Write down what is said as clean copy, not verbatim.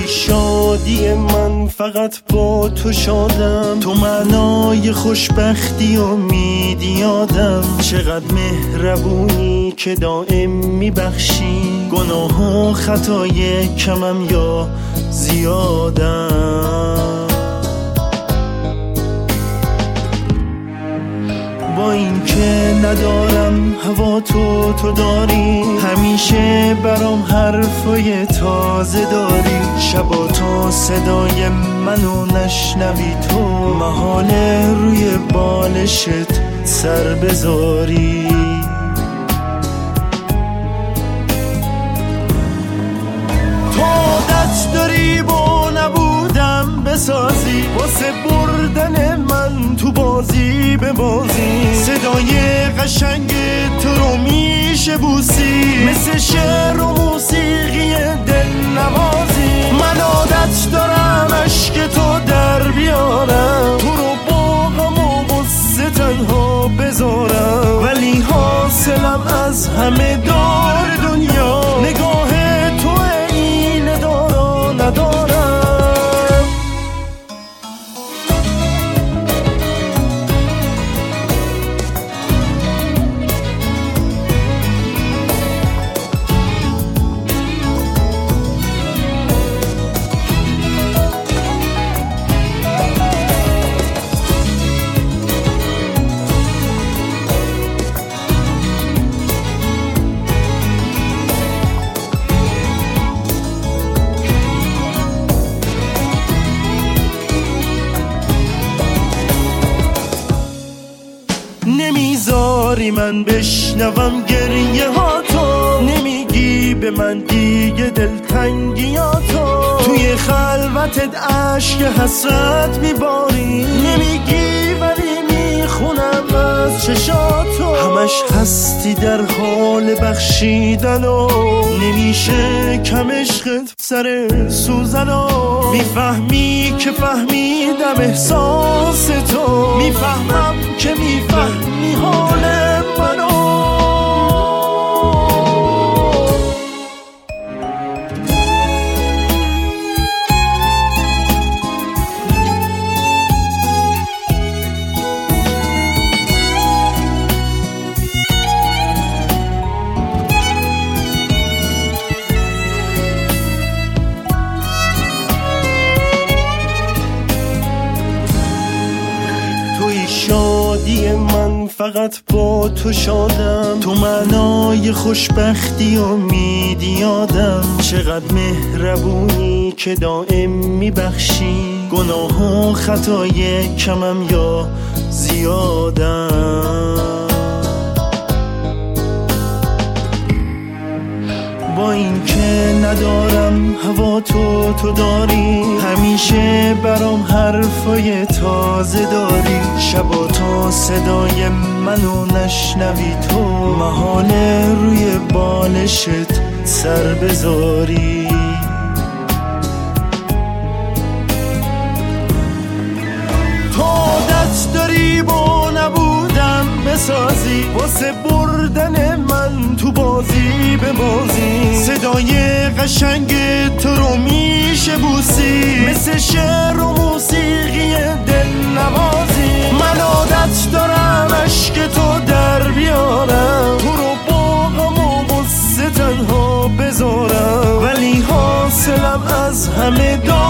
توی شادی من فقط با تو شادم، تو معنای خوشبختی و امیدی آدم. چقدر مهربونی که دائم میبخشی، گناه و خطای کمم یا زیادم. با این که ندارم هوا تو داری، همیشه برام حرفای تازه داری. شبا تا صدای منو نشنوی تو، محاله روی بالشت سر بذاری. تو عادت داری با نبودم بسازی، واسه بردن من تو بازی به بازی. صدای قشنگ تو رو میشه بوسی، مثل شعر و موسیقی دل نوازی. من عادت دارم عشق تو در بیارم، تو رو با غم و غصه تنها بذارم. ولی حاصلم از همه دار دنیا، نگاه تو این دارا ندارم. نمیذاری من بشنوم گریه ها تو، نمیگی به من دیگه دلتنگی ها تو. توی خلوتت عشق حسرت میباری، نمیگی ولی میخونم از چشاتو. همش هستی در حال بخشیدن و نمیشه کم عشقت سر سوزن و. میفهمی که فهمیدم احساس تو، میفهمم که میفهمی حال منو. شادی من فقط با تو شادم، تو معنای خوشبختی و امیدی آدم. چقدر مهربونی که دائم میبخشی، گناه و خطای کمم یا زیادم. با این که ندارم هوا تو داری، همیشه برام حرفای تازه داری. شبا تا صدای منو نشنوی تو، محاله روی بالشت سر بذاری. تو عادت داری با نبودم بسازی، واسه بردن من تو بازی به بازی. صدای قشنگ تو رو میشه بوسی، مثل شعر و موسیقی دل نوازی. من عادت دارم عشق تو در بیارم، تو رو با غم و غصه تنها بذارم. ولی حاصلم از همه